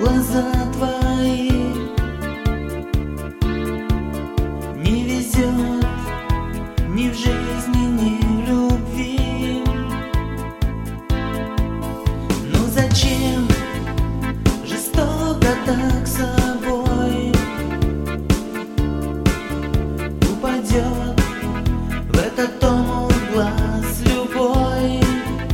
глаза твои. Не везет ни в жизни, ни в любви. Ну зачем жестоко так с собой? Упадет в этот омут глаз любой.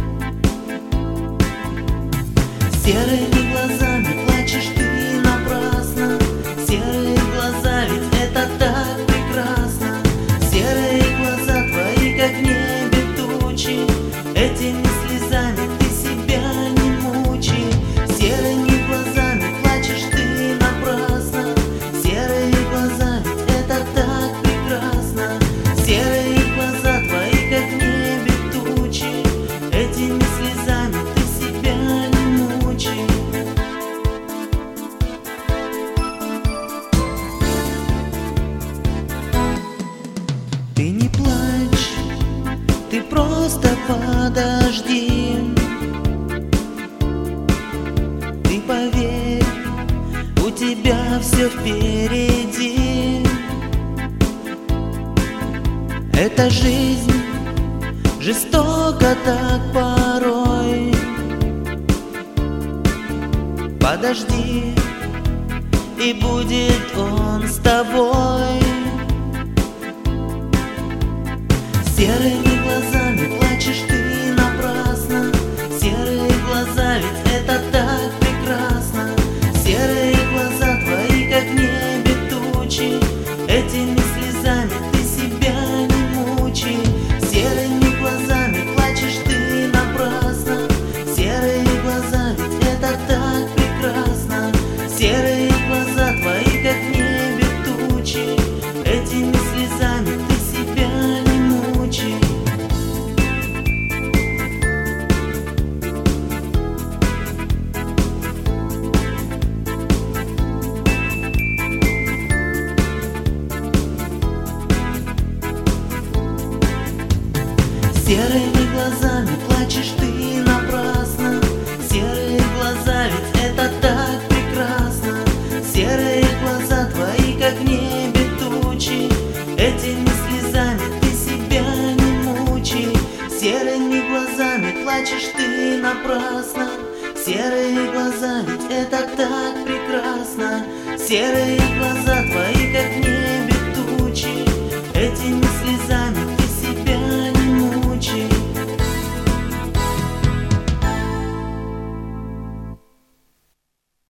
Серыми глазами плачешь ты напрасно. Серые глаза, ведь это так прекрасно. Серые глаза твои, как в небе тучи. Этими слезами ты себя не мучи. Серыми глазами плачешь ты напрасно. Серые глаза, ведь это так прекрасно. Серые глаза твои, как в небе тучи. Этими слезами ты себя не мучи. Ты не плачь, ты просто подожди. Ты поверь, у тебя все впереди. Эта жизнь жестока так порой. Подожди, и будет он с тобой. Серыми глазами плачешь ты напрасно. Серые глаза, ведь это так прекрасно. Серые глаза твои, как в небе тучи. Этими слезами ты себя не мучи. Серыми глазами плачешь ты напрасно. Серые глаза, ведь это так прекрасно. Серые глаза твои, как в небе тучи. Этими слезами ты себя не мучи. Серыми глазами плачешь ты напрасно. Серые глаза, ведь это так прекрасно. Серые глаза твои, как в небе тучи. Этими слезами ты себя не мучи. Серыми глазами плачешь ты напрасно. Серые глаза, ведь это так прекрасно. Серые